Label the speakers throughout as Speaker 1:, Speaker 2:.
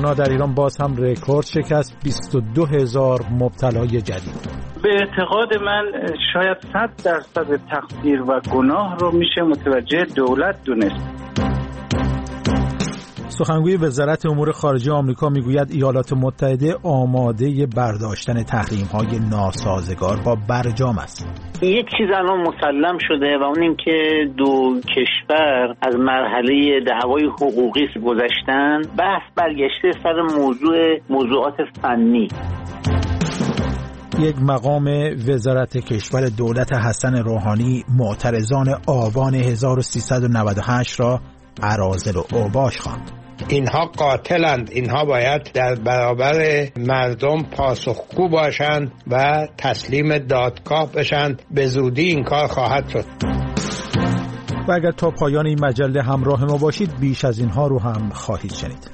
Speaker 1: کرونا در ایران باز هم رکورد شکست، 22,000 مبتلای جدید.
Speaker 2: به اعتقاد من شاید 100% تقصیر و گناه رو میشه متوجه دولت دونست.
Speaker 1: سخنگوی وزارت امور خارجه آمریکا میگوید ایالات متحده آماده برداشتن تحریم‌های ناسازگار با برجام است.
Speaker 3: یک چیز الان مسلم شده و اون این که دو کشور از مرحله دعوای حقوقی گذشتن، بحث برگشته سر موضوعات فنی.
Speaker 1: یک مقام وزارت کشور دولت حسن روحانی معترضان آبان 1398 را اراذل و اوباش خواند.
Speaker 4: اینها قاتلند، اینها باید در برابر مردم پاسخگو باشند و تسلیم دادگاه بشند. به زودی این کار خواهد شد.
Speaker 1: و اگر تا پایان این مجله همراه ما باشید بیش از اینها رو هم خواهید شنید.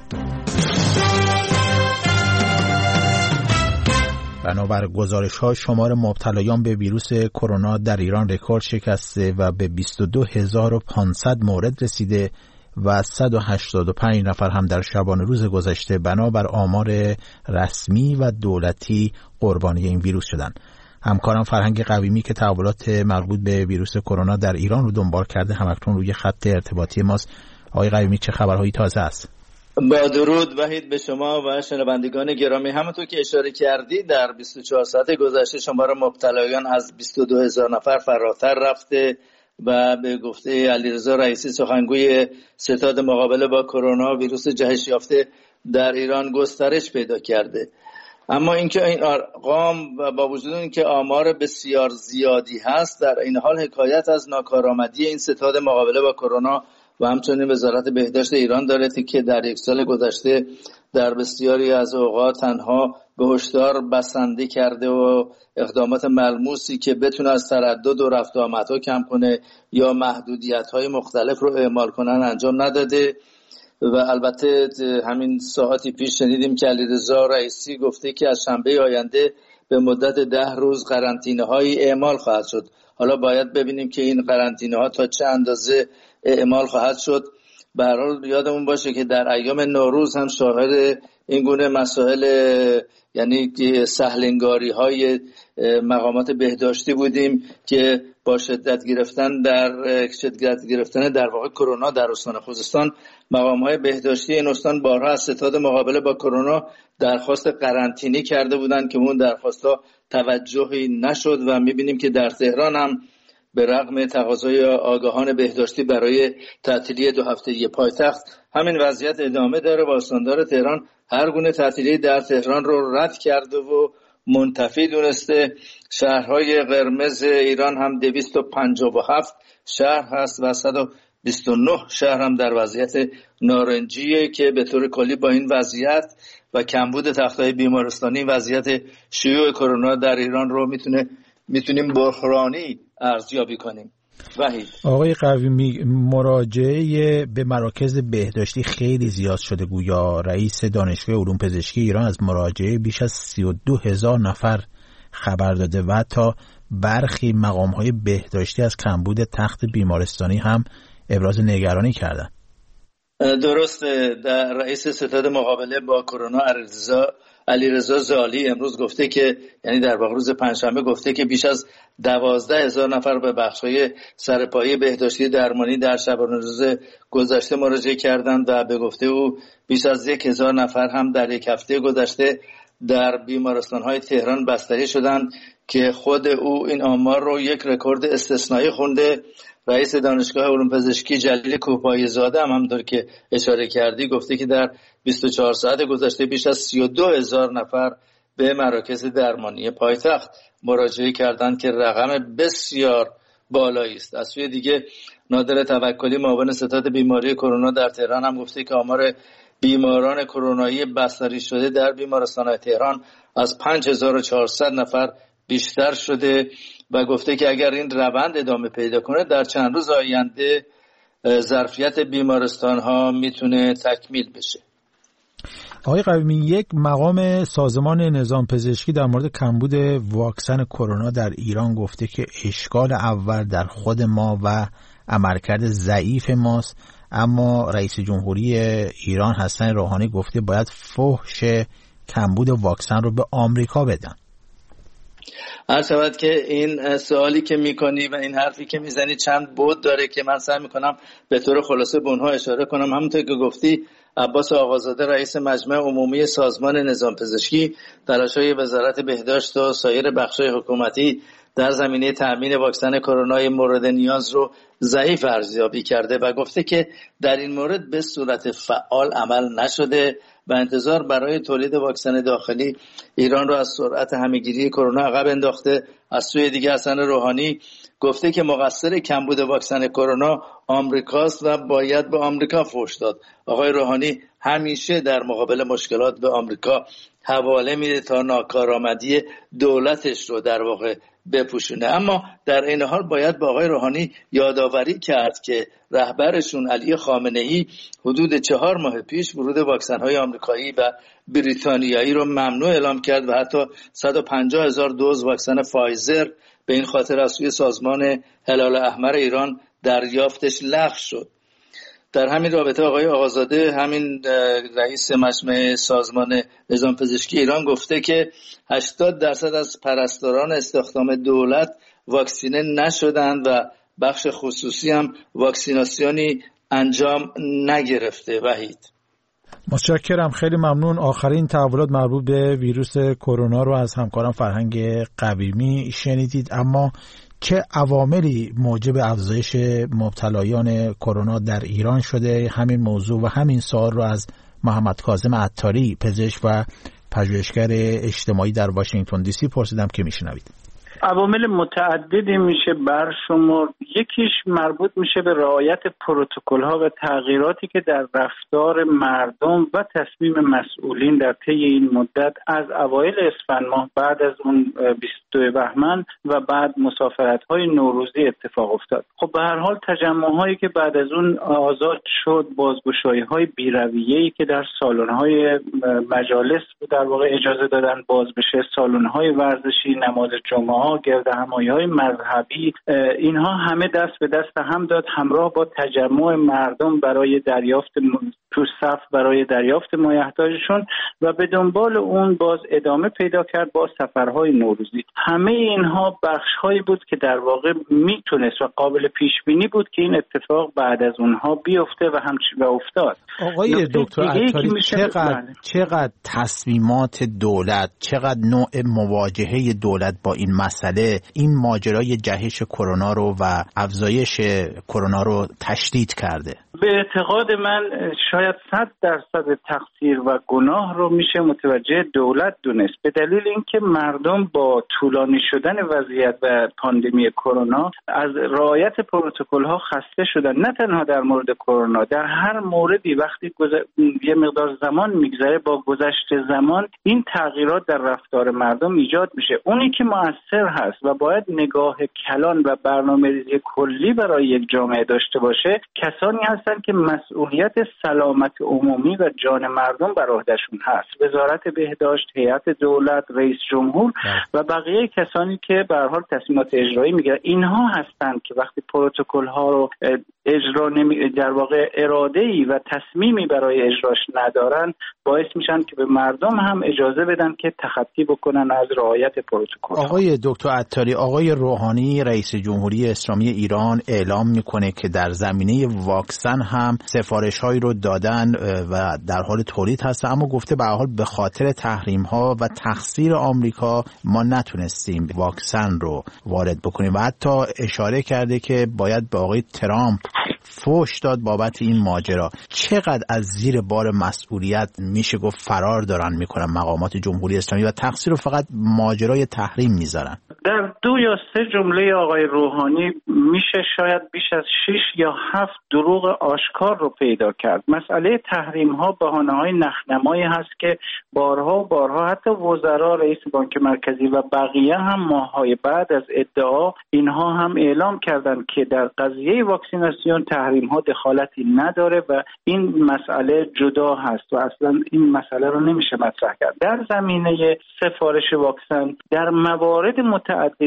Speaker 1: بنابر گزارش‌ها شمار مبتلایان به ویروس کرونا در ایران رکورد شکسته و به 22,500 مورد رسیده و 185 نفر هم در شبانه روز گذشته بنابر آمار رسمی و دولتی قربانی این ویروس شدند. همکارم فرهنگ قویمی که تحولات مربوط به ویروس کرونا در ایران رو دنبال کرده همکنون روی خط ارتباطی ماست. آقای قویمی چه خبرهایی تازه است؟
Speaker 5: با درود وحید به شما و شنوندگان گرامی. همونطور که اشاره کردی در 24 ساعت گذشته شمار مبتلایان از 22,000 نفر فراتر رفته و به گفته علیرضا رئیسی سخنگوی ستاد مقابله با کرونا ویروس جهش یافته در ایران گسترش پیدا کرده. اما اینکه این ارقام و با وجود اینکه آمار بسیار زیادی هست، در این حال حکایت از ناکارآمدی این ستاد مقابله با کرونا و همچنین وزارت بهداشت ایران داره که در یک سال گذشته در بسیاری از اوقات تنها به هشدار بسنده کرده و اقدامات ملموسی که بتونه از تردد و رفت و آمدها کم کنه یا محدودیت‌های مختلف رو اعمال کنن انجام نداده. و البته همین ساعتی پیش شنیدیم که علیرضا رئیسی گفته که از شنبه آینده به مدت 10 روز قرنطینه‌هایی اعمال خواهد شد. حالا باید ببینیم که این قرنطینه‌ها تا چه اندازه اعمال خواهد شد. به هر حال یادمون باشه که در ایام نوروز هم شاهد این گونه مسائل یعنی سهل‌انگاری‌های مقامات بهداشتی بودیم که با شدت گرفتن در واقع کرونا در استان خوزستان مقام‌های بهداشتی این استان بارها از ستاد مقابله با کرونا درخواست قرنطینه کرده بودند که اون درخواست‌ها توجهی نشد و می‌بینیم که در تهران هم به رغم تقاضای آگاهان بهداشتی برای تعطیلی 2 هفتگی پایتخت همین وضعیت ادامه داره و استاندار تهران هر گونه تعطیلی در تهران رو رد کرده و منتفی دونسته. شهرهای قرمز ایران هم 257 شهر هست و 129 شهر هم در وضعیت نارنجیه که به طور کلی با این وضعیت و کمبود تخت‌های بیمارستانی وضعیت شیوع کرونا در ایران رو میتونیم بحرانی ارزیابی کنیم. وحید.
Speaker 1: آقای قویمی، مراجعه به مراکز بهداشتی خیلی زیاد شده. گویا رئیس دانشگاه علوم پزشکی ایران از مراجعه بیش از 32,000 نفر خبر داده و تا برخی مقام‌های بهداشتی از کمبود تخت بیمارستانی هم ابراز نگرانی کردند.
Speaker 5: درسته. در رئیس ستاد مقابله با کرونا علیرضا زالی امروز گفته که یعنی در واقع روز پنجشنبه گفته که بیش از 12,000 نفر به بخش‌های سرپایی بهداشتی درمانی در شبانه روز گذشته مراجعه کردند و به گفته او بیش از 1,000 نفر هم در یک هفته گذشته در بیمارستان‌های تهران بستری شدند که خود او این آمار رو یک رکورد استثنایی خونده. رئیس دانشگاه علوم پزشکی جلیل کوهپایه‌زاده هم همونطور که اشاره کردی گفته که در 24 ساعت گذشته بیش از 32,000 نفر به مراکز درمانی پایتخت مراجعه کردند که رقم بسیار بالایی است. از سوی دیگه نادر توکلی معاون ستاد بیماری کرونا در تهران هم گفته که آمار بیماران کرونایی بستری شده در بیمارستان‌های تهران از 5400 نفر بیشتر شده و گفته که اگر این روند ادامه پیدا کنه در چند روز آینده ظرفیت بیمارستان‌ها میتونه تکمیل بشه.
Speaker 1: آقای قویمی، یک مقام سازمان نظام پزشکی در مورد کمبود واکسن کرونا در ایران گفته که اشکال اول در خود ما و عملکرد ضعیف ماست. اما رئیس جمهوری ایران حسن روحانی گفته باید فحش کمبود واکسن رو به آمریکا بدن.
Speaker 5: عرض شود که این سوالی که میکنی و این حرفی که میزنی چند بود داره که من سعی میکنم به طور خلاصه به اونها اشاره کنم. همونطور که گفتی، عباس آقازاده رئیس مجمع عمومی سازمان نظام پزشکی تلاش‌های وزارت بهداشت و سایر بخش‌های حکومتی در زمینه تأمین واکسن کرونا مورد نیاز رو ضعیف ارزیابی کرده و گفته که در این مورد به صورت فعال عمل نشده و انتظار برای تولید واکسن داخلی ایران رو از سرعت همه‌گیری کرونا عقب انداخته. از سوی دیگه حسن روحانی گفته که مقصر کمبود واکسن کرونا آمریکاست و باید به آمریکا فحش داد. آقای روحانی همیشه در مقابل مشکلات به آمریکا حواله میده تا ناکارآمدی دولتش رو در واقع بپوشونه. اما در این حال باید با آقای روحانی یادآوری کرد که رهبرشون علی خامنه‌ای حدود 4 ماه پیش ورود واکسن‌های آمریکایی و بریتانیایی رو ممنوع اعلام کرد و حتی 150,000 دوز واکسن فایزر به این خاطر از سوی سازمان هلال احمر ایران دریافتش لغو شد. در همین رابطه آقای آقازاده، همین رئیس مجمع سازمان نظام پزشکی ایران، گفته که 80% از پرستاران استخدام دولت واکسینه نشدند و بخش خصوصی هم واکسیناسیونی انجام نگرفته. وحید،
Speaker 1: متشکرم، خیلی ممنون. آخرین تحولات مربوط به ویروس کرونا رو از همکارم فرهنگ قویمی شنیدید. اما چه عواملی موجب افزایش مبتلایان کرونا در ایران شده؟ همین موضوع و همین سوال رو از محمد کاظم عطاری، پزشک و پژوهشگر اجتماعی در واشنگتن دی سی پرسیدم که میشنوید.
Speaker 2: عوامل متعددی میشه برشمرد. یکیش مربوط میشه به رعایت پروتکل‌ها و تغییراتی که در رفتار مردم و تصمیم مسئولین در طی این مدت از اوایل اسفند ماه بعد از اون 22 بهمن و بعد مسافرت‌های نوروزی اتفاق افتاد. خب به هر حال تجمع‌هایی که بعد از اون آزاد شد، بازگشایی‌های بی‌رویه‌ای که در سالن‌های مجالس در واقع اجازه دادن باز بشه، سالن‌های ورزشی، نماز جمعه، گرد همایی‌های مذهبی، اینها همه دست به دست هم داد، همراه با تجمع مردم برای دریافت تو صف برای دریافت مایحتاجشون و به دنبال اون باز ادامه پیدا کرد با سفرهای نوروزی. همه اینها بخش‌هایی بود که در واقع میتونست و قابل پیش بینی بود که این اتفاق بعد از اونها بیفته و افتاد.
Speaker 1: آقای دکتر عطاری، چقدر تصمیمات دولت، چقدر نوع مواجهه دولت با این مسئله این ماجرای جهش کرونا رو و افزایش کرونا رو تشدید کرده؟
Speaker 2: به اعتقاد من شاید 100% تقصیر و گناه رو میشه متوجه دولت دونست، به دلیل اینکه مردم با طولانی شدن وضعیت و پاندمی کرونا از رعایت پروتکل‌ها خسته شدن. نه تنها در مورد کرونا، در هر موردی وقتی یه مقدار زمان میگذره، با گذشت زمان این تغییرات در رفتار مردم ایجاد میشه. اونی که مؤثر هست و باید نگاه کلان و برنامه‌ریزی کلی برای یک جامعه داشته باشه، کسانی هستن که مسئولیت سلامت عمومی و جان مردم بر عهدهشون هست. وزارت بهداشت، هیئت دولت، رئیس جمهور و بقیه کسانی که به هر حال تصمیمات اجرایی میگیرن، اینها هستند که وقتی پروتکل ها رو اجرا در واقع اراده‌ای و تصمیمی برای اجراش ندارن، باعث میشن که به مردم هم اجازه بدن که تخطی بکنن از رعایت پروتکل.
Speaker 1: آقای دکتر عطاری، آقای روحانی رئیس جمهوری اسلامی ایران اعلام میکنه که در زمینه واکسن هم سفارش‌هایی رو دادن و در حال تولید هست، اما گفته به هر حال به خاطر تحریم‌ها و تقصیر آمریکا ما نتونستیم واکسن رو وارد بکنیم و حتی اشاره کرده که باید به آقای ترامپ فحش داد بابت این ماجرا. چقدر از زیر بار مسئولیت میشه گفت فرار دارن میکنن مقامات جمهوری اسلامی و تقصیر رو فقط ماجرای تحریم میذارن؟
Speaker 2: در 2 یا 3 جمله آقای روحانی میشه شاید بیش از 6 یا 7 دروغ آشکار رو پیدا کرد. مسئله تحریم ها بهانه‌های نخنمایی هست که بارها و بارها حتی وزرا، رئیس بانک مرکزی و بقیه هم ماه‌های بعد از ادعا اینها هم اعلام کردند که در قضیه واکسیناسیون تحریم ها دخالتی نداره و این مسئله جدا هست و اصلا این مسئله رو نمیشه مطرح کرد. در زمینه سفارش واکسن در موارد متعددی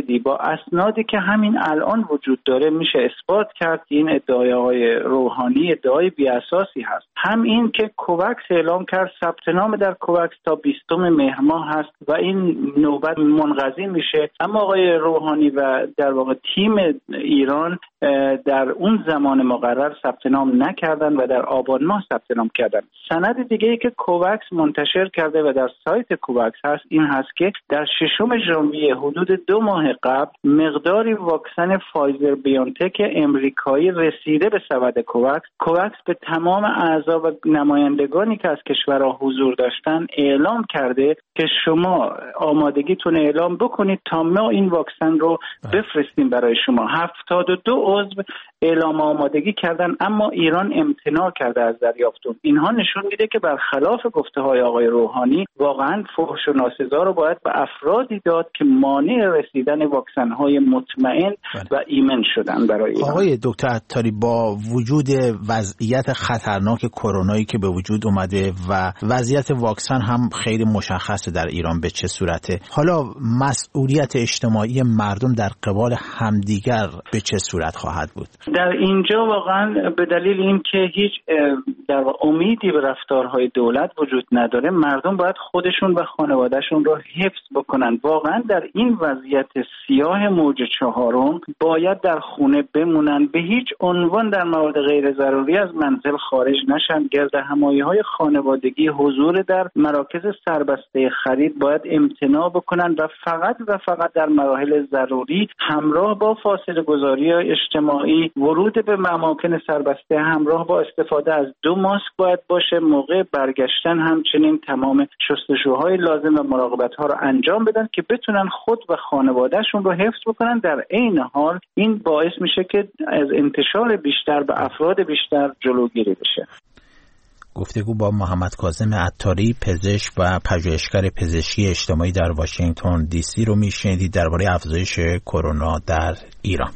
Speaker 2: جدیدی با اسنادی که همین الان وجود داره میشه اثبات کرد این ادعای آقای روحانی ادعای بی‌اساسی هست. هم این که کوواکس اعلام کرد ثبت نام در کوواکس تا 20 مهر ماه هست و این نوبت منقضی میشه، اما آقای روحانی و در واقع تیم ایران در اون زمان مقرر ثبت نام نکردن و در آبان ماه ثبت نام کردن. سند دیگه ای که کوواکس منتشر کرده و در سایت کوواکس هست این هست که در 6 ژانویه حدود 2 ماه قبل مقداری واکسن فایزر بیونتک امریکایی رسیده به سبد کوواکس. کوواکس به تمام اعضا و نمایندگانی که از کشورها حضور داشتن اعلام کرده که شما آمادگیتون اعلام بکنید تا ما این واکسن رو بفرستیم برای شما. 72 عضو اعلام آمادگی کردن اما ایران امتناع کرده از دریافت. اینها نشون میده که برخلاف گفته‌های آقای روحانی واقعا فحش و ناسزا رو باید به افرادی داد که مانع رسیدن واکسن‌های مطمئن و ایمن شدن برای ایران.
Speaker 1: آقای دکتر عطاری، با وجود وضعیت خطرناک کرونایی که به وجود اومده و وضعیت واکسن هم خیلی مشخصه در ایران به چه صورته، حالا مسئولیت اجتماعی مردم در قبال همدیگر به چه صورت خواهد بود؟
Speaker 2: در اینجا واقعا به دلیل اینکه هیچ در امیدی به رفتارهای دولت وجود نداره، مردم باید خودشون و خانوادهشون رو حفظ بکنن. واقعا در این وضعیت سیاه موج 4 باید در خونه بمونن، به هیچ عنوان در موارد غیر ضروری از منزل خارج نشن. گرد همایی‌های خانوادگی، حضور در مراکز سربسته خرید باید امتناع بکنن و فقط در مراحل ضروری همراه با فاصله گذاری اجتماعی، ورود به اماکن سربسته همراه با استفاده از 2 ماسک باید باشه. موقع برگشتن همچنین تمام شستشوهای لازم و مراقبت‌ها رو انجام بدن که بتونن خود و خانوادهشون رو حفظ بکنن. در عین حال این باعث میشه که از انتشار بیشتر به افراد بیشتر جلوگیری بشه.
Speaker 1: گفتگو با محمد کاظم عطاری، پزشک و پژوهشگر پزشکی اجتماعی در واشنگتن دی سی رو میشنیدید درباره افزایش کرونا در ایران.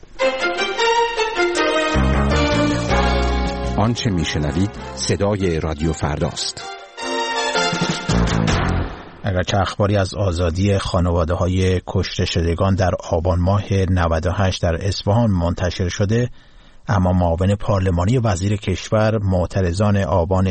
Speaker 6: آنچه میشنوید صدای رادیو فرداست.
Speaker 1: اگرچه اخباری از آزادی خانواده‌های کشته شدگان در آبان ماه 98 در اصفهان منتشر شده، اما معاون پارلمانی وزیر کشور معترضان آبان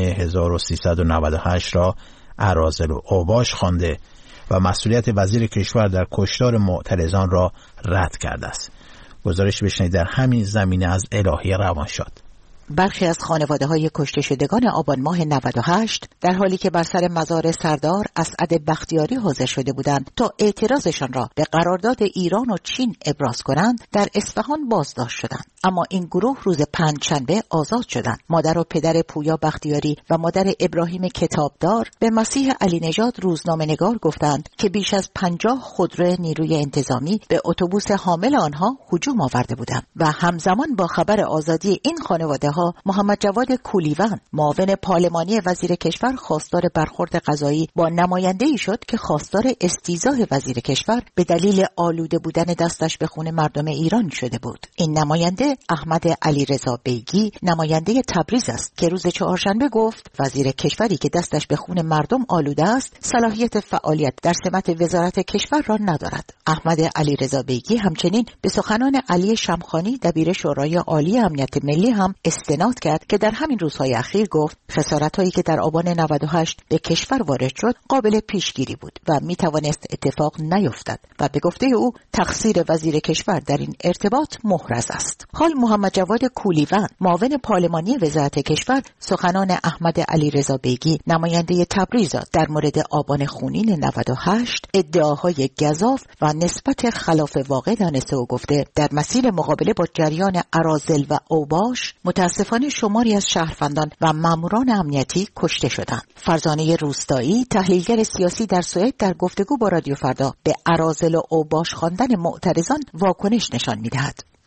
Speaker 1: 1398 را اراذل و اوباش خوانده و مسئولیت وزیر کشور در کشتار معترضان را رد کرده است. گزارش بشنید در همین زمینه از الهی روانشاد.
Speaker 7: برخی از خانواده‌های کشته شدگان آبان ماه 98 در حالی که بر سر مزار سردار اسعد بختیاری حاضر شده بودند تا اعتراضشان را به قرارداد ایران و چین ابراز کنند، در اصفهان بازداشت شدند. اما این گروه روز پنجشنبه آزاد شدند. مادر و پدر پویا بختیاری و مادر ابراهیم کتابدار به مسیح علی نژاد روزنامه‌نگار گفتند که بیش از 50 خودرو نیروی انتظامی به اتوبوس حامل آنها هجوم آورده بودند و همزمان با خبر آزادی این خانواده‌ها محمد جواد کولیوان، معاون پارلمانی وزیر کشور، خواستار برخورد قضایی با نماینده‌ای شد که خواستار استیضاح وزیر کشور به دلیل آلوده بودن دستش به خون مردم ایران شده بود. این نماینده احمد علیرضا بیگی، نماینده تبریز است که روز چهارشنبه گفت وزیر کشوری که دستش به خون مردم آلوده است صلاحیت فعالیت در سمت وزارت کشور را ندارد. احمد علیرضا بیگی همچنین به سخنان علی شمخانی دبیر شورای عالی امنیت ملی هم استناد کرد که در همین روزهای اخیر گفت خسارت‌هایی که در آبان 98 به کشور وارد شد قابل پیشگیری بود و میتوانست اتفاق نیفتد و به گفته او تقصیر وزیر کشور در این ارتباط محرز است. حال محمد جواد کولیوان، معاون پارلمانی وزارت کشور، سخنان احمد علیرضا بیگی، نماینده تبریز در مورد آبان خونین 98 ادعاهای گزاف و نسبت خلاف واقع دانسته و گفته در مسیر مقابله با جریان اراذل و اوباش متاسفانه شماری از شهروندان و ماموران امنیتی کشته شدند. فرزانه روستایی، تحلیلگر سیاسی در سوئد، در گفتگو با رادیو فردا به اراذل و اوباش خواندن معترضان واکنش نشان می‌دهد.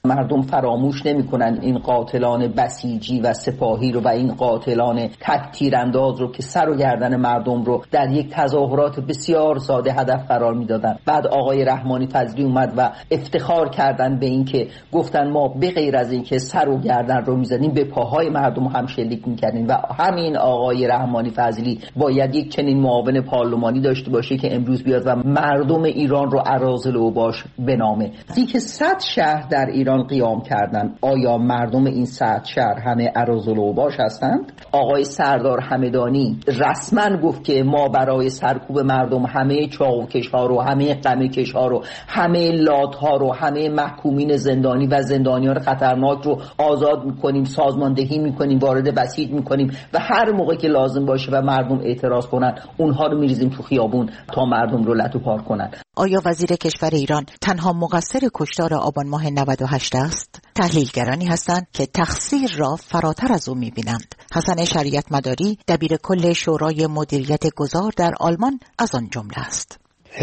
Speaker 8: مردم فراموش نمی‌کنن این قاتلان بسیجی و سپاهی رو و این قاتلان تیرانداز رو که سر و گردن مردم رو در یک تظاهرات بسیار ساده هدف قرار میدادن. بعد آقای رحمانی فضلی اومد و افتخار کردن به این که گفتن ما به غیر از این که سر و گردن رو میزدیم به پاهای مردم هم شلیک میکردیم و همین آقای رحمانی فضلی باید یک چنین معاون پارلمانی داشته باشه که امروز بیاد و مردم ایران رو اراذل اوباش بنامه. که 100 شهر در ایران قیام کردن، آیا مردم این 100 شهر همه اراذل اوباش هستند؟ آقای سردار همدانی رسما گفت که ما برای سرکوب مردم همه چاوکش‌ها رو، همه قمه‌کش‌ها رو، همه لات‌ها رو، همه محکومین زندانی و زندانیان خطرناک رو آزاد می‌کنیم، سازماندهی می‌کنیم، وارد بسیج می‌کنیم و هر موقع که لازم باشه و مردم اعتراض کنن اونها رو می‌ریزیم تو خیابون تا مردم رو لتو پار کنن.
Speaker 7: آیا وزیر کشور ایران تنها مقصر کشتار آبان ماه 98 است؟ تحلیلگرانی هستند که تقصیر را فراتر از او می‌بینند. حسن شریعت مداری دبیر کل شورای مدیریت گذار در آلمان از آن جمله است.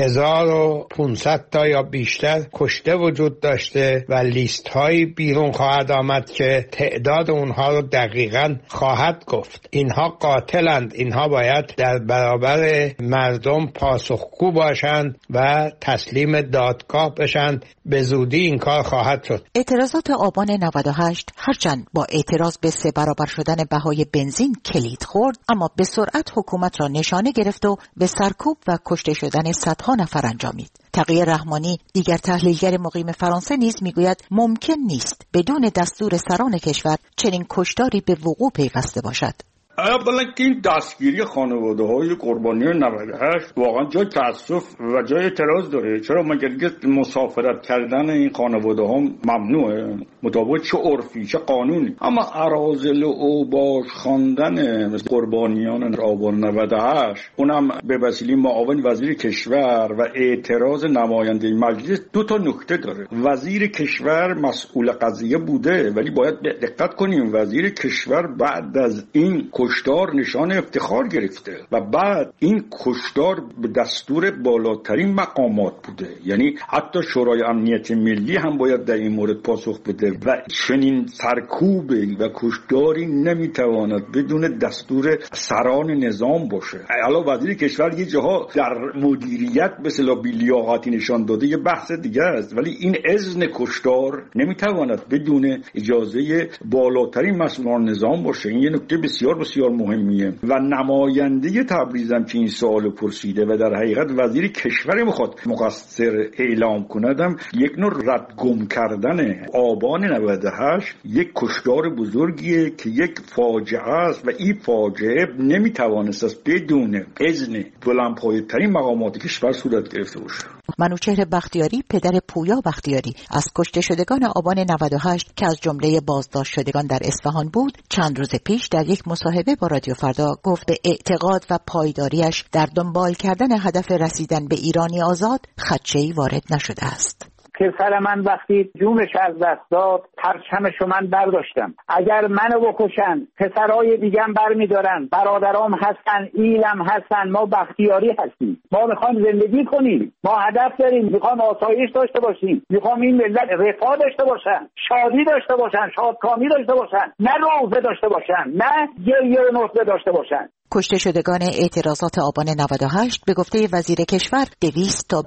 Speaker 4: 1500 تا یا بیشتر کشته وجود داشته و لیست های بیرون خواهد آمد که تعداد اونها رو دقیقاً خواهد گفت. اینها قاتلند، اینها باید در برابر مردم پاسخگو باشند و تسلیم دادگاه بشند. به زودی این کار خواهد شد.
Speaker 7: اعتراضات آبان 98 هرچند با اعتراض به 3 برابر شدن بهای بنزین کلید خورد، اما به سرعت حکومت را نشانه گرفت و به سرکوب و کشته شدن صدها نفر انجامید. تقی رحمانی دیگر تحلیلگر مقیم فرانسه نیز میگوید ممکن نیست بدون دستور سران کشور چنین کشتاری به وقوع پیوسته باشد.
Speaker 9: اولا که این دستگیری خانواده‌های قربانیان 98 واقعا جای تأسف و جای اعتراض داره. چرا مگر مسافرت کردن این خانواده‌ها ممنوعه مطابق چه عرفی چه قانونی؟ اما اراذل اوباش خواندن قربانیان آبان 98 اونم به وسیله معاون وزیر کشور و اعتراض نماینده مجلس 2 نکته داره. وزیر کشور مسئول قضیه بوده، ولی باید دقت کنیم وزیر کشور بعد از این کشتار نشان افتخار گرفته و بعد این کشتار به دستور بالاترین مقامات بوده. یعنی حتی شورای امنیت ملی هم باید در این مورد پاسخ بده و چنین سرکوب و کشتاری نمیتواند بدون دستور سران نظام باشه. حالا وزیر کشور یه جاها در مدیریت به اصطلاح بی‌لیاقتی نشان داده، یه بحث دیگه است، ولی این اذن کشتار نمیتواند بدون اجازه بالاترین مسئولان نظام باشه. این یه نکته بسیار مهمیه و نماینده تبریز هم که این سوال پرسیده و در حقیقت وزیر کشور میخواد مقصر اعلام کندم، یک نوع ردگم کردن آبان 98 یک کشتار بزرگیه که یک فاجعه است و این فاجعه نمیتوانست از بدون اذن بلندپایه‌ترین مقامات کشور صورت گرفته باشه.
Speaker 7: منوچهر بختیاری پدر پویا بختیاری از کشته شدگان آبان 98 که از جمله بازداشت شدگان در اصفهان بود چند روز پیش در یک مصاحبه با رادیو فردا گفت به اعتقاد و پایداریش در دنبال کردن هدف رسیدن به ایرانی آزاد خدشه‌ای وارد نشده است.
Speaker 10: پسر من وقتی جونش از دست داد پرچمشو من برداشتم. اگر منو بکشن پسرای دیگم برمیدارن، برادرام هستن، ایلم هستن، ما بختیاری هستیم، ما میخوایم زندگی کنیم، ما هدف داریم، میخوایم آسایش داشته باشیم، میخوایم این ملت رفاه داشته باشن، شادی داشته باشن، شادکامی داشته باشن، نه روزه داشته باشن، نه گریه و نوحه داشته باشن.
Speaker 7: کشته شدگان اعتراضات آبان 98 به گفته وزیر کشور 200 تا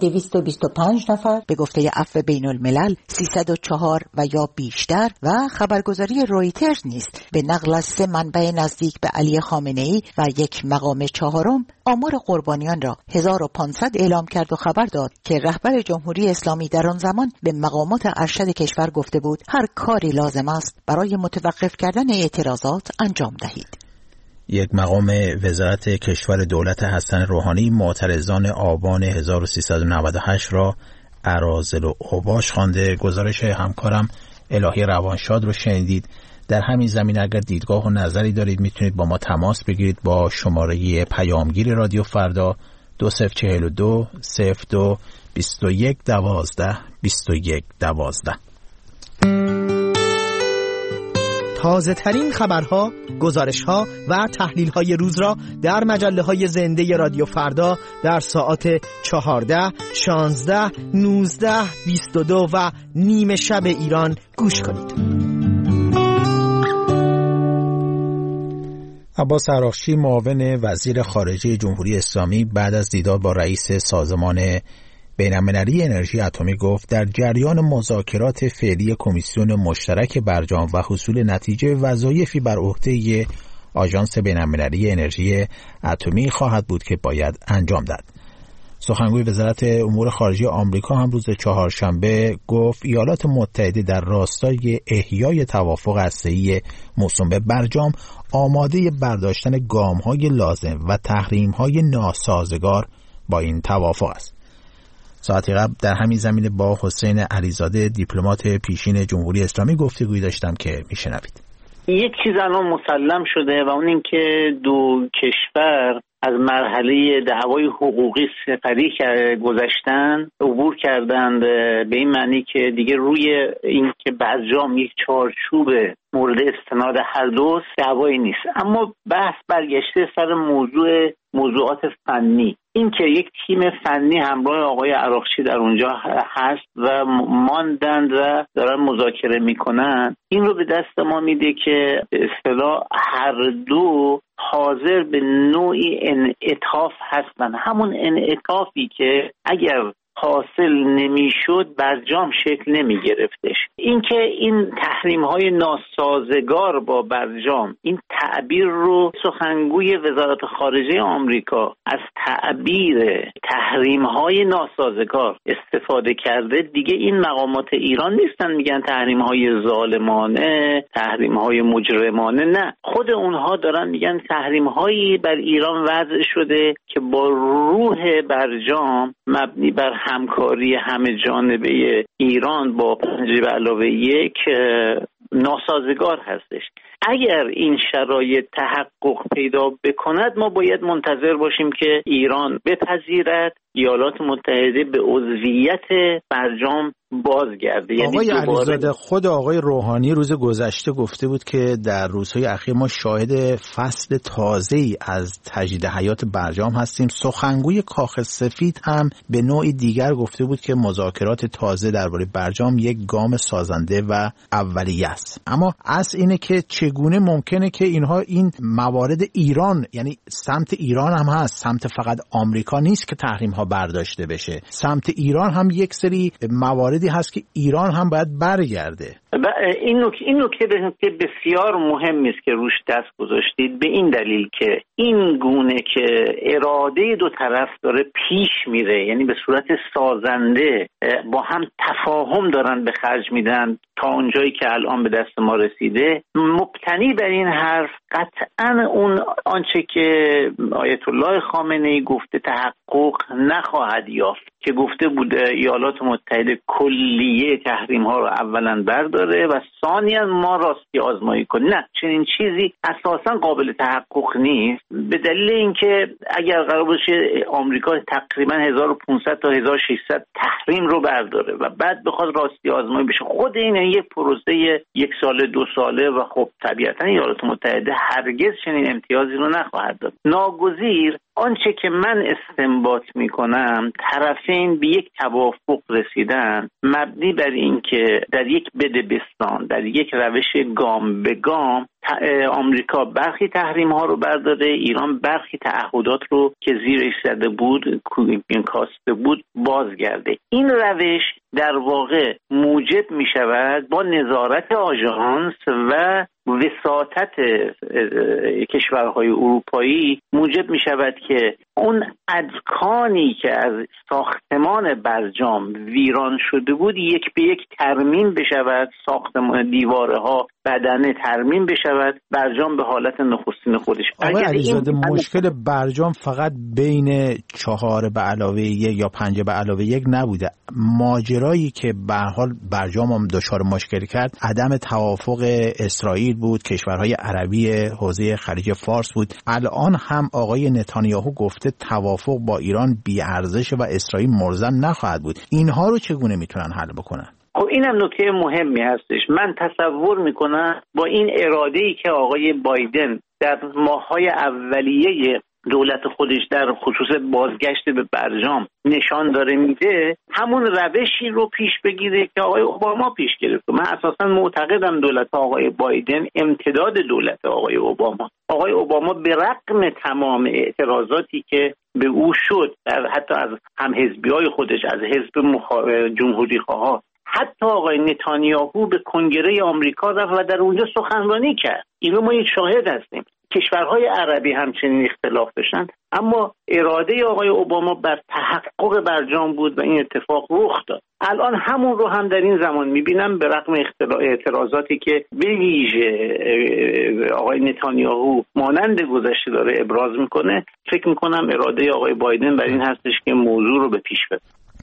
Speaker 7: 225 نفر، به گفته عفو بین الملل 304 و یا بیشتر و خبرگزاری رویترز نیز به نقل از 3 منبع نزدیک به علی خامنه‌ای و یک مقام چهارم آمار قربانیان را 1500 اعلام کرد و خبر داد که رهبر جمهوری اسلامی در آن زمان به مقامات ارشد کشور گفته بود هر کاری لازم است برای متوقف کردن اعتراضات انجام دهید.
Speaker 1: یک مقام وزارت کشور دولت حسن روحانی معترضان آبان 1398 را اراذل و اوباش خوانده. گزارش همکارم الهی روانشاد رو شنیدید. در همین زمینه اگر دیدگاه و نظری دارید میتونید با ما تماس بگیرید با شماره پیامگیر رادیو فردا 2042 02 21 12 21 12.
Speaker 11: تازه ترین خبرها، گزارشها و تحلیل های روز را در مجله های زنده رادیو فردا در ساعات 14، 16، 19، 22 و نیم شب ایران گوش کنید.
Speaker 1: عباس عراقچی، معاون وزیر خارجه جمهوری اسلامی، بعد از دیدار با رئیس سازمان بین‌المللی انرژی اتمی گفت در جریان مذاکرات فعلی کمیسیون مشترک برجام و حصول نتیجه وظایفی بر عهده آژانس بین‌المللی انرژی اتمی خواهد بود که باید انجام داد. سخنگوی وزارت امور خارجه آمریکا هم روز چهارشنبه گفت ایالات متحده در راستای احیای توافق هسته‌ای موسوم به برجام آماده برداشتن گام‌های لازم و تحریم‌های ناسازگار با این توافق است. ساعتی قبل در همین زمینه با حسین علیزاده، دیپلمات پیشین جمهوری اسلامی، گفتگویی داشتم که میشنوید.
Speaker 3: یک چیز الان مسلم شده و اون این که دو کشور از مرحله دعوای حقوقی سپری گذشتن، عبور کردند، به این معنی که دیگه روی این که برجام یک چارچوب مورد استناد هر دو دعوایی نیست. اما بحث برگشته سر موضوعات فنی، این که یک تیم فنی همراه آقای عراقچی در اونجا هست و ماندند و دارن مذاکره میکنن، این رو به دست ما میده که به اصطلاح هر دو حاضر به نوعی انعطاف هستن، همون انعطافی که اگر حاصل نمیشد برجام شکل نمی گرفتش. اینکه این تحریم های ناسازگار با برجام، این تعبیر رو سخنگوی وزارت خارجه آمریکا از تعبیر تحریم های ناسازگار استفاده کرده، دیگه این مقامات ایران نیستن میگن تحریم های ظالمانه، تحریم های مجرمانه، نه، خود اونها دارن میگن تحریم هایی بر ایران وضع شده که با روح برجام مبنی بر همکاری همه جانبه ایران با 5+1 ناسازگار هستش. اگر این شرایط تحقق پیدا بکند، ما باید منتظر باشیم که ایران بپذیرد ایالات متحده به عضویت برجام بازگرده. یعنی
Speaker 1: آقای علیزاده، خود آقای روحانی روز گذشته گفته بود که در روزهای اخیر ما شاهد فصل تازه‌ای از تجدید حیات برجام هستیم. سخنگوی کاخ سفید هم به نوعی دیگر گفته بود که مذاکرات تازه درباره برجام یک گام سازنده و اولیه است. اما اصل اینه که چگونه ممکنه که این موارد ایران، یعنی سمت ایران هم هست، سمت فقط آمریکا نیست که تحریم ها برداشته بشه، سمت ایران هم یک سری مواردی هست که ایران هم باید برگرده.
Speaker 3: این نکته بسیار مهم است که روش دست گذاشتید، به این دلیل که این گونه که اراده دو طرف داره پیش میره، یعنی به صورت سازنده با هم تفاهم دارن به خرج میدن تا اونجایی که الان به دست ما رسیده، مبتنی بر این حرف قطعا اون آنچه که آیت الله خامنه‌ای گفته تحقق نخواهد یافت که گفته بود ایالات متحده کلیه تحریم ها رو اولا برداره و ثانیا ما راستی آزمایی کنیم. نه، چنین چیزی اساسا قابل تحقق نیست، به دلیل اینکه اگر قرار باشه آمریکا تقریبا 1500 تا 1600 تحریم رو برداره و بعد بخواد راستی آزمایی بشه، خود این یک پروسه 1 ساله 2 ساله و خب طبیعتا ایالات متحده هرگز چنین امتیازی رو نخواهد داد. ناگزیر آنچه که من استنباط میکنم، طرفین به یک توافق رسیدن مبنی بر این که در یک بدبستان، در یک روش گام به گام، آمریکا برخی تحریم ها رو برداره، ایران برخی تعهدات رو که زیرش زده بود، کاسته بود، بازگرده. این روش در واقع موجب می شود با نظارت آژانس و وساطت کشورهای اروپایی موجب می شود که اون ادکانی که از ساختمان برجام ویران شده بود یک به یک ترمیم بشود، ساختمان دیواره ها بدنه ترمیم بشود، برجام به حالت نخستین خودش.
Speaker 1: آقای علیزاده، مشکل برجام فقط بین 4+1 یا 5+1 نبوده. ماجرایی که به هر حال برجام هم دچار مشکل کرد عدم توافق اسرائیل بود، کشورهای عربی حوزه خلیج فارس بود. الان هم آقای نتانیاهو گفته توافق با ایران بی‌ارزش و اسرائیل ملزم نخواهد بود. اینها رو چگونه میتونن حل بکنن؟
Speaker 3: خب اینم نکته مهمی هستش. من تصور میکنم با این اراده‌ای که آقای بایدن در ماه‌های اولیه دولت خودش در خصوص بازگشت به برجام نشان داره میده، همون روشی رو پیش بگیره که آقای اوباما پیش گرفت. من اساسا معتقدم دولت آقای بایدن امتداد دولت آقای اوباما. آقای اوباما به رغم تمام اعتراضاتی که به او شد، حتی از همحزبی‌های خودش، از حزب جمهوری خواه، حتی آقای نتانیاهو به کنگره آمریکا رفت و در اونجا سخنرانی کرد. اینو ما یک شاهد هستیم. کشورهای عربی همچنین اختلاف داشتن، اما اراده آقای اوباما بر تحقق برجام بود و این اتفاق رخ داد. الان همون رو هم در این زمان میبینم، به رغم اعتراضاتی که به ویژه آقای نتانیاهو مانند گذشته داره ابراز میکنه، فکر میکنم اراده آقای بایدن بر این هستش که موضوع رو به پیش ببره.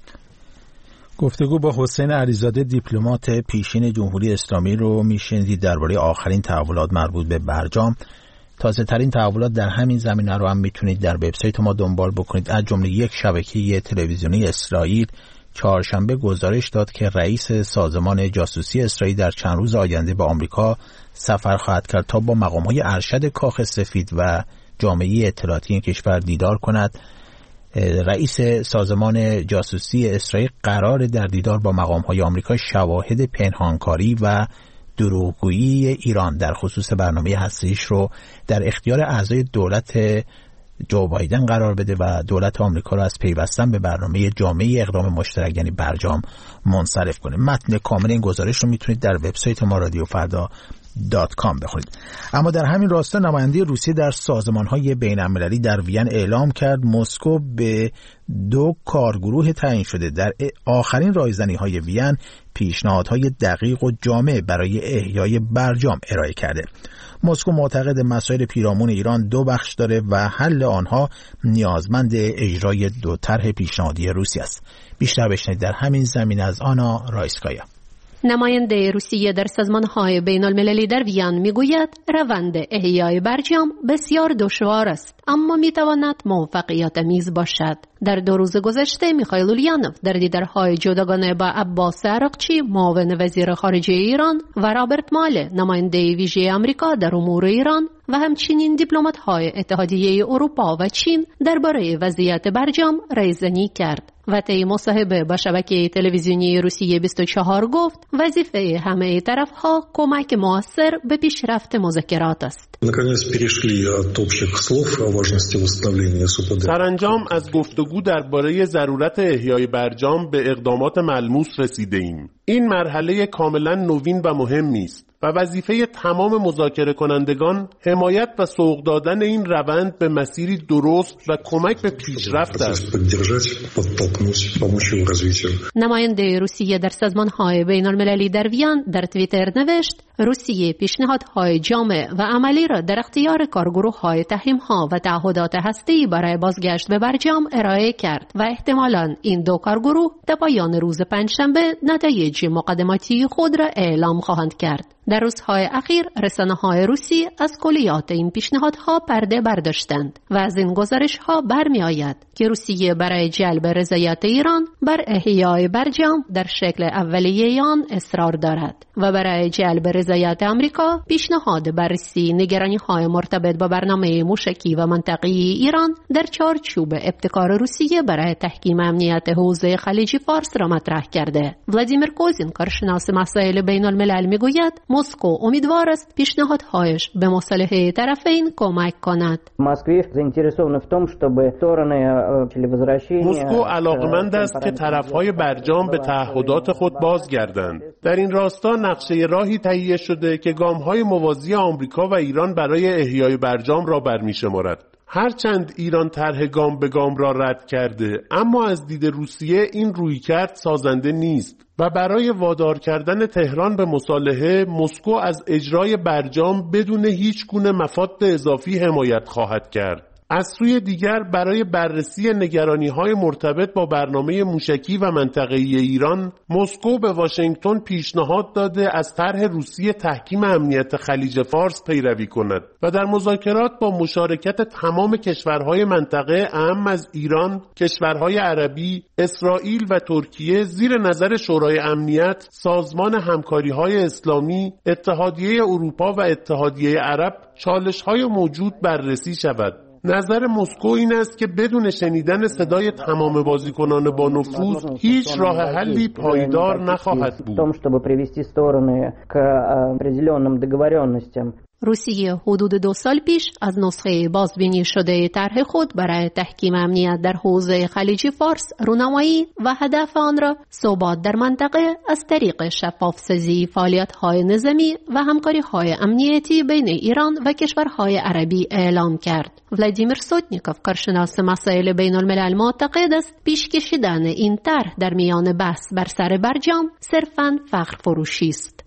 Speaker 1: گفتگو با حسین علیزاده، دیپلمات پیشین جمهوری اسلامی رو میشنیدید درباره آخرین تحولات مربوط به برجام. تازه ترین تحولات در همین زمینه رو هم میتونید در وبسایت ما دنبال بکنید. از جمله یک شبکه تلویزیونی اسرائیل چهارشنبه گزارش داد که رئیس سازمان جاسوسی اسرائیل در چند روز آینده به آمریکا سفر خواهد کرد تا با مقام‌های ارشد کاخ سفید و جامعه اطلاعاتی این کشور دیدار کند. رئیس سازمان جاسوسی اسرائیل قرار در دیدار با مقام‌های آمریکا شواهد پنهانکاری و دروغگویی ایران در خصوص برنامه هسته‌ایش رو در اختیار اعضای دولت جو بایدن قرار بده و دولت آمریکا رو از پیوستن به برنامه جامعه اقدام مشترک یعنی برجام منصرف کنه. متن کامل این گزارش رو میتونید در وبسایت ما radiofrda.com بخونید. اما در همین راستا نماینده روسیه در سازمان‌های بین‌المللی در وین اعلام کرد مسکو به 2 کارگروه تعیین شده در آخرین رایزنی‌های وین پیشنهادهای دقیق و جامع برای احیای برجام ارائه کرده. مسکو معتقد مسائل پیرامون ایران 2 بخش داره و حل آنها نیازمند اجرای 2 طرح پیشنهادی روسیه است. بیشتر بشنوید در همین زمینه از آنا رایسکایا.
Speaker 12: نماینده روسیه در سازمان‌های بین‌المللی در وین میگوید روند احیای برجام بسیار دشوار است اما میتواند موفقیت‌آمیز باشد. در 2 روز گذشته میخائیل اوليانوف در دیدارهای جداگانه با عباس عراقچی معاون وزیر خارجه ایران و رابرت ماله نماینده ویژه آمریکا در امور ایران و همچنین دیپلمات‌های اتحادیه اروپا و چین درباره وضعیت برجام رایزنی کرد. و طی مصاحبه با شبکه تلویزیونی روسیه 24 گفت وظیفه همه طرف‌ها کمک مؤثر به پیشرفت مذاکرات است.
Speaker 13: سرانجام از گفتگو درباره ضرورت احیای برجام به اقدامات ملموس رسیده ایم. این مرحله کاملا نوین و مهمی است و وظیفه تمام مذاکره کنندگان حمایت و سوق دادن این روند به مسیری درست و کمک به پیشرفت است.
Speaker 12: نماینده روسیه در سازمان‌های بین‌المللی در وین در توییتر نوشت روسیه پیشنهادهای جامع و عملی را در اختیار کارگروه‌های تحریم‌ها و تعهدات هسته‌ای برای بازگشت به برجام ارائه کرد و احتمالاً این 2 کارگروه در پایان روز پنجشنبه نتایج مقدماتی خود را اعلام خواهند کرد. در روزهای اخیر رسانه‌های روسی از کلیات این پیشنهادها پرده برداشتند و از این گزارش‌ها برمی آید که روسیه برای جلب رضایت ایران بر احیای برجام در شکل اولیه آن اصرار دارد و برای جلب رضایت آمریکا پیشنهاد بررسی نگرانی‌های مرتبط با برنامه موشکی و منطقه‌ای ایران در چارچوب ابتکار روسیه برای تحکیم امنیت حوزه خلیج فارس را مطرح کرده. ولادیمیر کوزین کارشناس مسائل بین‌الملل میگوید مسکو امیدوار است پیشنهادهایش به مصالحه طرفین کمک کند.
Speaker 13: مسکو علاقمند است که طرفهای برجام به تعهدات خود بازگردند. در این راستا نقشه راهی تهیه شده که گام‌های موازی آمریکا و ایران برای احیای برجام را برمی‌شمارد. هرچند ایران طرح گام به گام را رد کرده اما از دید روسیه این رویکرد سازنده نیست و برای وادار کردن تهران به مصالحه مسکو از اجرای برجام بدون هیچ گونه مفاد اضافی حمایت خواهد کرد. از سوی دیگر برای بررسی نگرانی‌های مرتبط با برنامه موشکی و منطقه‌ای ایران، مسکو به واشنگتن پیشنهاد داده از طرح روسیه تحکیم امنیت خلیج فارس پیروی کند و در مذاکرات با مشارکت تمام کشورهای منطقه اهم از ایران، کشورهای عربی، اسرائیل و ترکیه زیر نظر شورای امنیت، سازمان همکاری‌های اسلامی، اتحادیه اروپا و اتحادیه عرب چالش‌های موجود بررسی شود. نظر مسکو این است که بدون شنیدن صدای تمام بازیکنان با نفوذ هیچ راه حلی پایدار نخواهد بود.
Speaker 12: روسیه حدود 2 سال پیش از نسخه بازبینی شده طرح خود برای تحکیم امنیت در حوزه خلیج فارس رونمایی و هدف آن را ثبات در منطقه از طریق شفاف‌سازی فعالیت‌های نظامی و همکاری‌های امنیتی بین ایران و کشورهای عربی اعلام کرد. ولادیمیر سوتنیکوف، کارشناس مسائل بین‌الملل، معتقد است پیش کشیدن این طرح در میان بحث بر سر برجام صرفاً فخر فروشی است.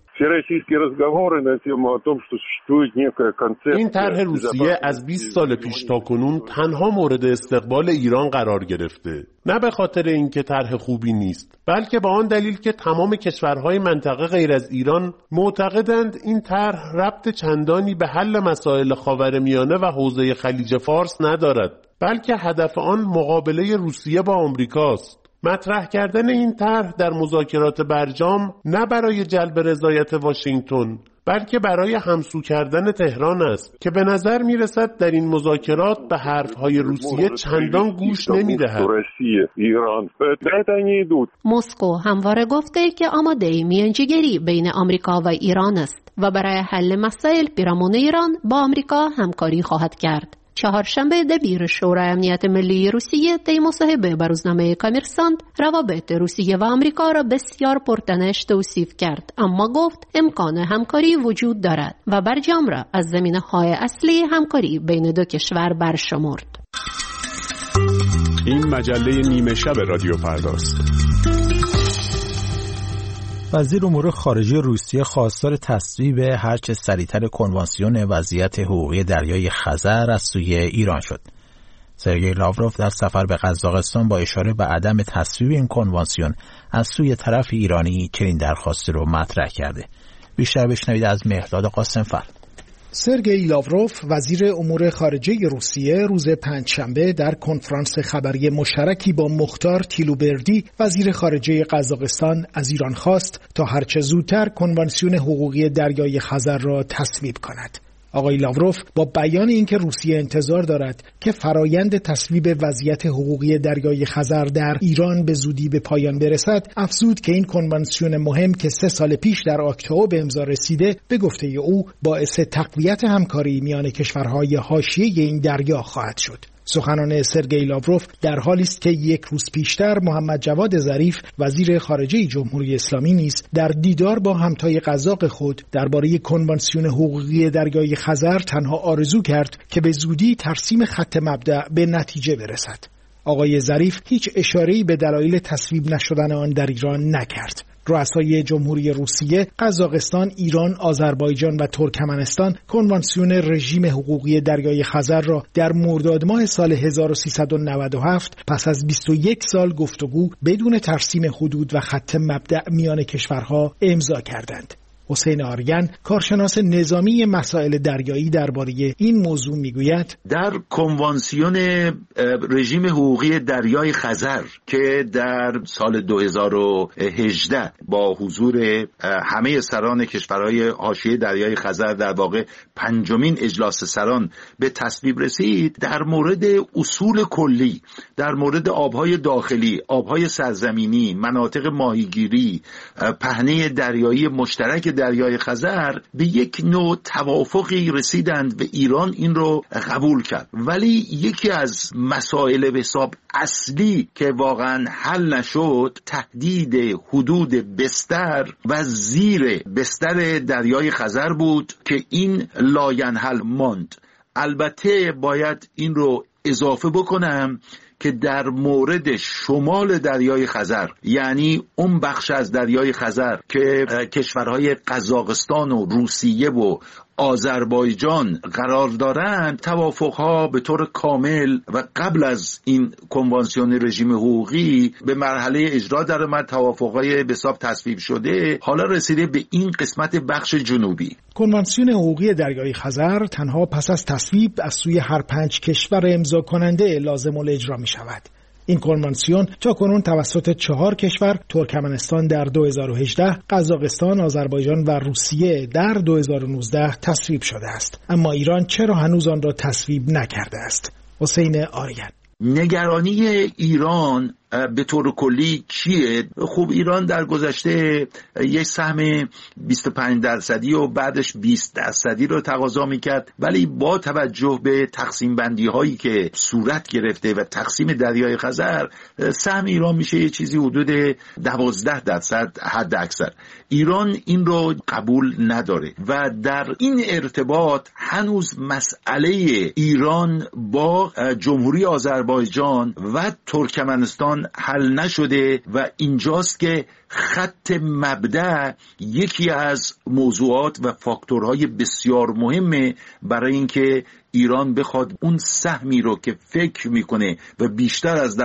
Speaker 13: این طرح روسیه از 20 سال پیش تا کنون تنها مورد استقبال ایران قرار گرفته. نه به خاطر اینکه طرح خوبی نیست، بلکه به آن دلیل که تمام کشورهای منطقه غیر از ایران معتقدند این طرح ربط چندانی به حل مسائل خاورمیانه و حوزه خلیج فارس ندارد، بلکه هدف آن مقابله روسیه با آمریکاست. مطرح کردن این طرح در مذاکرات برجام نه برای جلب رضایت واشنگتن، بلکه برای همسو کردن تهران است که به نظر میرسد در این مذاکرات به حرفهای روسیه چندان گوش نمیدهد.
Speaker 12: مسکو همواره گفته که آماده میانجیگری بین آمریکا و ایران است و برای حل مسائل پیرامون ایران با آمریکا همکاری خواهد کرد. چهارشنبه دبیر شورای امنیت ملی روسیه طی مصاحبه با روزنامه کامرسانت روابط روسیه و آمریکا را بسیار پرتنش توصیف کرد، اما گفت امکان همکاری وجود دارد و برجام را از زمینه‌های اصلی همکاری بین دو کشور برشمرد.
Speaker 6: این مجله نیمه شب رادیو فرداست.
Speaker 1: وزیر امور خارجه روسیه خواستار تصویب هرچه سریعتر کنوانسیون وضعیت حقوقی دریای خزر از سوی ایران شد. سرگئی لاوروف در سفر به قزاقستان با اشاره به عدم تصویب این کنوانسیون از سوی طرف ایرانی چنین درخواستی رو مطرح کرده. بیشتر بشنوید از مهرداد قاسم‌فر.
Speaker 14: سرگئی لاوروف وزیر امور خارجه روسیه روز پنجشنبه در کنفرانس خبری مشترکی با مختار تیلوبردی وزیر خارجه قزاقستان از ایران خواست تا هرچه زودتر کنوانسیون حقوقی دریای خزر را تصویب کند. آقای لاوروف با بیان اینکه روسیه انتظار دارد که فرایند تصویب وضعیت حقوقی دریای خزر در ایران به زودی به پایان برسد، افزود که این کنوانسیون مهم که 3 سال پیش در اکتبر به امضا رسیده، به گفته او باعث تقویت همکاری میان کشورهای حاشیه این دریا خواهد شد. سخنان سرگئی لاوروف در حالی است که 1 روز پیشتر محمد جواد ظریف وزیر خارجه جمهوری اسلامی نیز در دیدار با همتای قزاق خود درباره کنوانسیون حقوقی دریای خزر تنها آرزو کرد که به زودی ترسیم خط مبدأ به نتیجه برسد. آقای ظریف هیچ اشاره‌ای به دلایل تصویب نشدن آن در ایران نکرد. رؤسای جمهوری روسیه، قزاقستان، ایران، آذربایجان و ترکمنستان کنوانسیون رژیم حقوقی دریای خزر را در مرداد ماه سال 1397 پس از 21 سال گفتگو بدون ترسیم حدود و خط مبدأ میان کشورها امضا کردند. حسین آریان، کارشناس نظامی مسائل دریایی، درباره این موضوع میگوید
Speaker 15: در کنوانسیون رژیم حقوقی دریای خزر که در سال 2018 با حضور همه سران کشورهای حاشیه دریای خزر، در واقع 5مین اجلاس سران به تصویب رسید، در مورد اصول کلی، در مورد آبهای داخلی، آبهای سرزمینی، مناطق ماهیگیری، پهنه دریایی مشترک دریای خزر به یک نوع توافقی رسیدند و ایران این رو قبول کرد. ولی یکی از مسائل به حساب اصلی که واقعا حل نشد، تهدید حدود بستر و زیر بستر دریای خزر بود که این لاینحل ماند. البته باید این رو اضافه بکنم که در مورد شمال دریای خزر، یعنی اون بخش از دریای خزر که کشورهای قزاقستان و روسیه و آذربایجان قرار دارند، توافقها به طور کامل و قبل از این کنوانسیون رژیم حقوقی به مرحله اجرا در اومد. توافقهای به حساب تصویب شده، حالا رسیده به این قسمت بخش جنوبی.
Speaker 14: کنوانسیون حقوقی دریای خزر تنها پس از تصویب از سوی هر 5 کشور امضا کننده لازم الاجرا می شود. این کنوانسیون تاکنون توسط 4 کشور، ترکمنستان در 2018، قزاقستان، آذربایجان و روسیه در 2019 تصویب شده است. اما ایران چرا هنوز آن را تصویب نکرده است؟ حسین آریان:
Speaker 15: نگرانی ایران به طور کلی چیه؟ خب ایران در گذشته یک سهم 25% و بعدش 20% رو تقاضا میکرد، ولی با توجه به تقسیم بندی هایی که صورت گرفته و تقسیم دریای خزر، سهم ایران میشه یه چیزی حدود 12% حد اکثر. ایران این رو قبول نداره و در این ارتباط هنوز مسئله ایران با جمهوری آذربایجان و ترکمنستان حل نشده و اینجاست که خط مبدأ یکی از موضوعات و فاکتورهای بسیار مهمه برای اینکه ایران بخواد اون سهمی رو که فکر میکنه و بیشتر از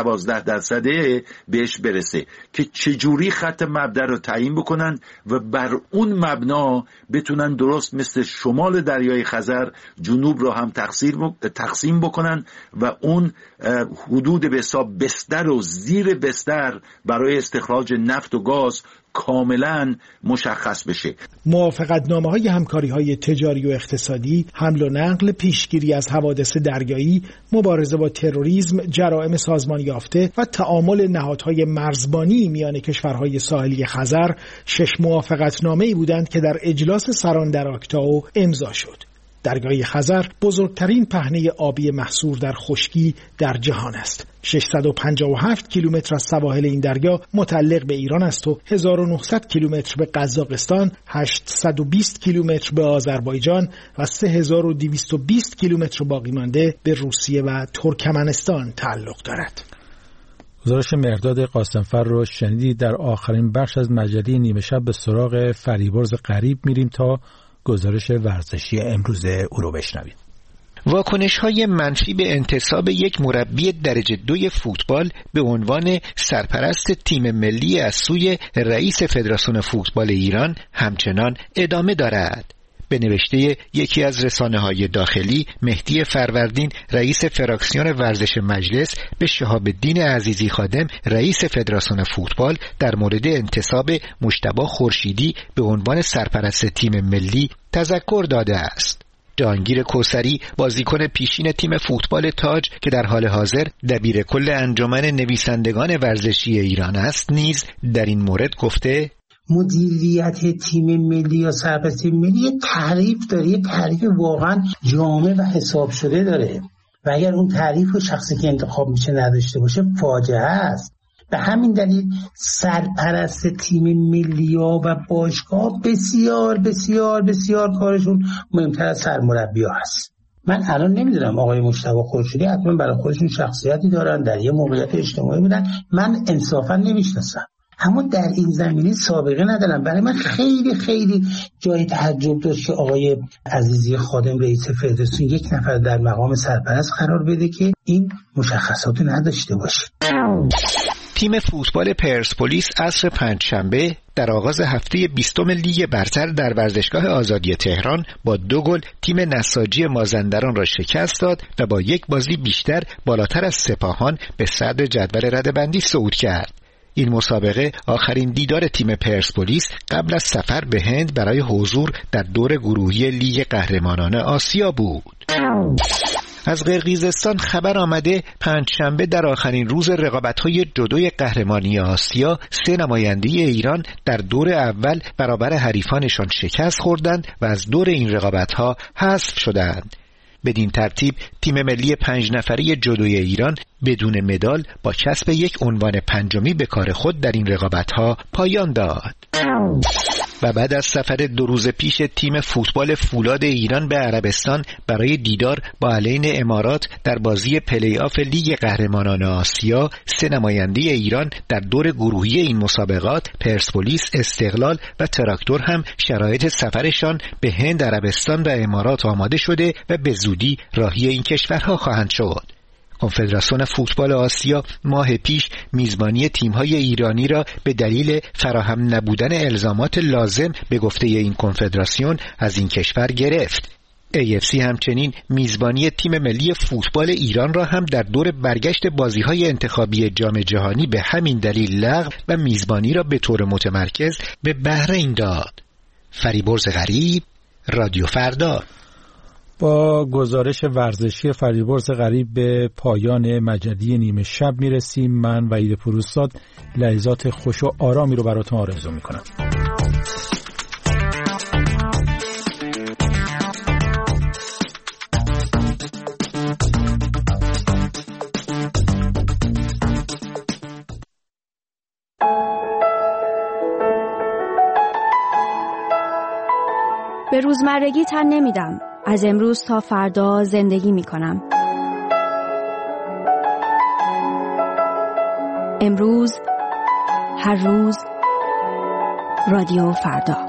Speaker 15: 12% بهش برسه، که چجوری خط مبدأ رو تعیین بکنن و بر اون مبنا بتونن درست مثل شمال دریای خزر جنوب رو هم تقسیم بکنن و اون حدود به حساب بستر و زیر بستر برای استخراج نفت و گاز کاملا مشخص بشه.
Speaker 14: موافقتنامه‌های همکاری‌های تجاری و اقتصادی، حمل و نقل، پیشگیری از حوادث دریایی، مبارزه با تروریسم، جرائم سازمان یافته و تعامل نهادهای مرزبانی میان کشورهای ساحلی خزر 6 موافقتنامه‌ای بودند که در اجلاس سران در آکتائو امضا شد. دریای خزر بزرگترین پهنه آبی محصور در خشکی در جهان است. 657 کیلومتر از سواحل این دریا متعلق به ایران است و 1900 کیلومتر به قزاقستان، 820 کیلومتر به آذربایجان و 3220 کیلومتر باقی مانده به روسیه و ترکمنستان تعلق دارد.
Speaker 1: گزارش مهرداد قاسمفر رو شنیدید. در آخرین بخش از مجله نیمه شب به سراغ فریبرز غریب میریم تا گزارش ورزشی امروز او رو بشنویم.
Speaker 16: واکنش‌های منفی به انتصاب یک مربی درجه 2 فوتبال به عنوان سرپرست تیم ملی از سوی رئیس فدراسیون فوتبال ایران همچنان ادامه دارد. به نوشته یکی از رسانه‌های داخلی، مهدی فروردین رئیس فراکسیون ورزش مجلس به شهاب الدین عزیزی خادم رئیس فدراسیون فوتبال در مورد انتصاب مجتبی خورشیدی به عنوان سرپرست تیم ملی تذکر داده است. جهانگیر کوثری بازیکن پیشین تیم فوتبال تاج که در حال حاضر دبیر کل انجمن نویسندگان ورزشی ایران است نیز در این مورد گفته
Speaker 17: مدیریت تیم ملی یا سرپرست تیم ملی تعریف داره، یه تعریف واقعا جامع و حساب شده داره و اگر اون تعریف و شخصی که انتخاب میشه نداشته باشه فاجعه است. به همین دلیل سرپرست تیم ملی ها و باشگاه بسیار بسیار بسیار کارشون مهمتر از سرمربی ها هست. من الان نمیدونم آقای مجتبی خورشیدی حتما برای خودشون شخصیتی دارن، در یه موقعیت اجتماعی بودن، من انصافا نمیشناسم، اما در این زمینه سابقه ندارم. برای من خیلی خیلی جای تعجب داشت که آقای عزیزی خادم رئیس فدراسیون یک نفر در مقام سرپرست قرار بده که این مشخصات نداشته باشه.
Speaker 16: تیم فوتبال پرسپولیس عصر پنجشنبه در آغاز هفته 20 لیگ برتر در ورزشگاه آزادی تهران با 2 گل تیم نساجی مازندران را شکست داد و با یک بازی بیشتر بالاتر از سپاهان به صدر جدول رده‌بندی صعود کرد. این مسابقه آخرین دیدار تیم پرسپولیس قبل از سفر به هند برای حضور در دور گروهی لیگ قهرمانان آسیا بود. از قرقیزستان خبر آمده پنجشنبه در آخرین روز رقابت‌های جودوی قهرمانی آسیا 3 نماینده ایران در دور اول برابر حریفانشان شکست خوردند و از دور این رقابت‌ها حذف شدند. بدین ترتیب تیم ملی 5 نفره جودوی ایران بدون مدال با کسب یک عنوان 5می به کار خود در این رقابت‌ها پایان داد. و بعد از سفر 2 روز پیش تیم فوتبال فولاد ایران به عربستان برای دیدار با علین امارات در بازی پلی آف لیگ قهرمانان آسیا، 3 نماینده ایران در دور گروهی این مسابقات پرسپولیس، استقلال و تراکتور هم شرایط سفرشان به هند، عربستان و امارات آماده شده و به زودی راهی این کشورها خواهند شد. کنفدراسیون فوتبال آسیا ماه پیش میزبانی تیم‌های ایرانی را به دلیل فراهم نبودن الزامات لازم به گفته این کنفدراسیون از این کشور گرفت. AFC همچنین میزبانی تیم ملی فوتبال ایران را هم در دور برگشت بازی‌های انتخابی جام جهانی به همین دلیل لغو و میزبانی را به طور متمرکز به بحرین داد. فریبرز غریب، رادیو فردا.
Speaker 1: با گزارش ورزشی فریبرز غریب به پایان مجله نیمه شب میرسیم. من وحید پوروززاد لحظات خوش و آرامی رو براتون آرزو میکنم.
Speaker 18: به روزمرگی تن نمیدم. از امروز تا فردا زندگی می کنم. امروز، هر روز، رادیو فردا.